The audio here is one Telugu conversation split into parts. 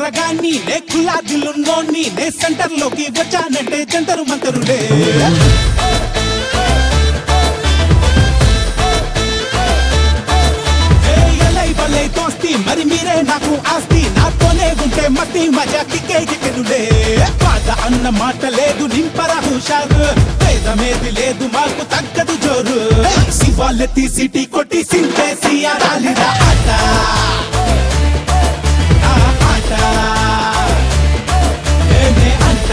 పోరగాన్ని నే కులాదిలున్నోన్ని నే సెంటర్ లోకి వచ్చానంటే జంతరు మంతరులే దోస్తి మరి మీరే నాకు ఆస్తి నాతోనే ఉంటే మతి మజా కిక్కెనులే పాత అన్న మాట లేదు నింపరా హుషారు పేదమేది లేదు మాకు తగ్గదు జోరు శివాలెత్తి సిటీ కొట్టి సింపేసి ఆడాలిరా ఆట ఆట నేనే అంట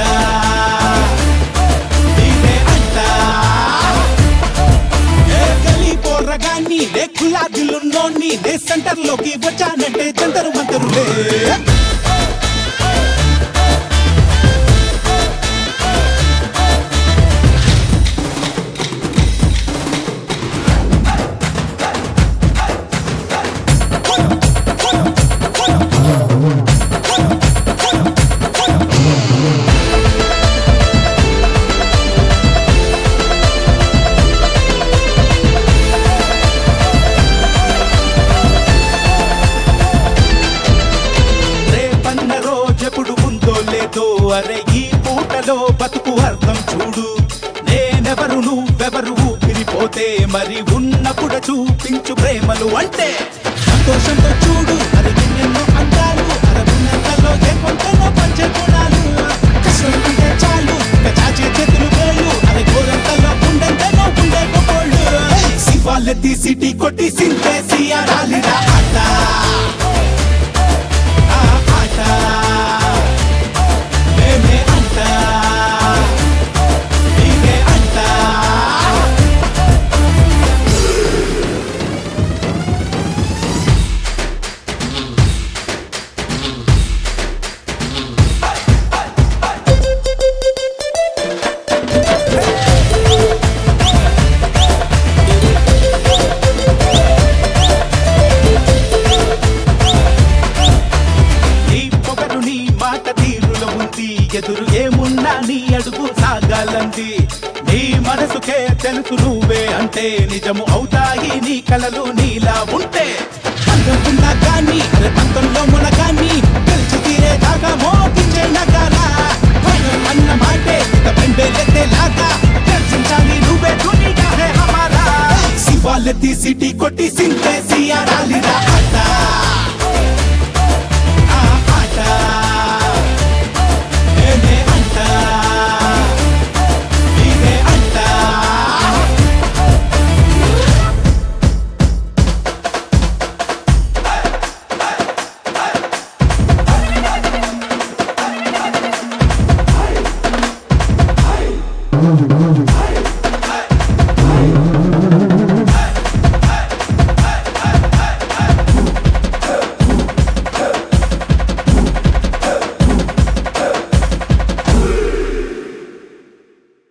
నేనే అంట గలీ పోరగాన్ని నే కులాదిలున్నోన్ని నే సెంటర్ లోకి వచ్చానంటే జంతరు మంతరులే అరే ఈ పూటలో బతుకు అర్థం చూడు నేనెవరు నువ్వెవరు ఊపిరిపోతే మరి ఉన్నప్పుడు చూపించు ప్రేమలు అంటే సంతోషంతో చూడు అరే ఎన్నెన్నో అందాలు అరవిందంలో ఏ కొంతలో పంచే గుణాలు కష్టం ఉంటే చాలు చాచే చేతులు వేళ్ళు అరే గోరంతలో ఉండంతలో ఉండే గోళ్ళు శివాలెత్తి సిటీ కొట్టి సింపేసి ఆడాలిరా ఆట ఆట ఎదురు ఏమున్నా నీ అడుగు సాగాలంది నీ మనసుకే తెలుసు నువ్వే అంటే నిజము అవుతాయి నీ కలలు నీలా ఉంటే పంతొమ్మిదిన్నా గాని అరే పంతొమ్మిదిలో మునగాన్ని గెలిచి తీరే దాకా మోగించే నగాలా అన్న మాటే పెండేలాగా దర్శించాలి నువ్వే దునియా హే హమారా శివాలెత్తి సిటీ కొట్టి సింపేసి ఆడాలిరా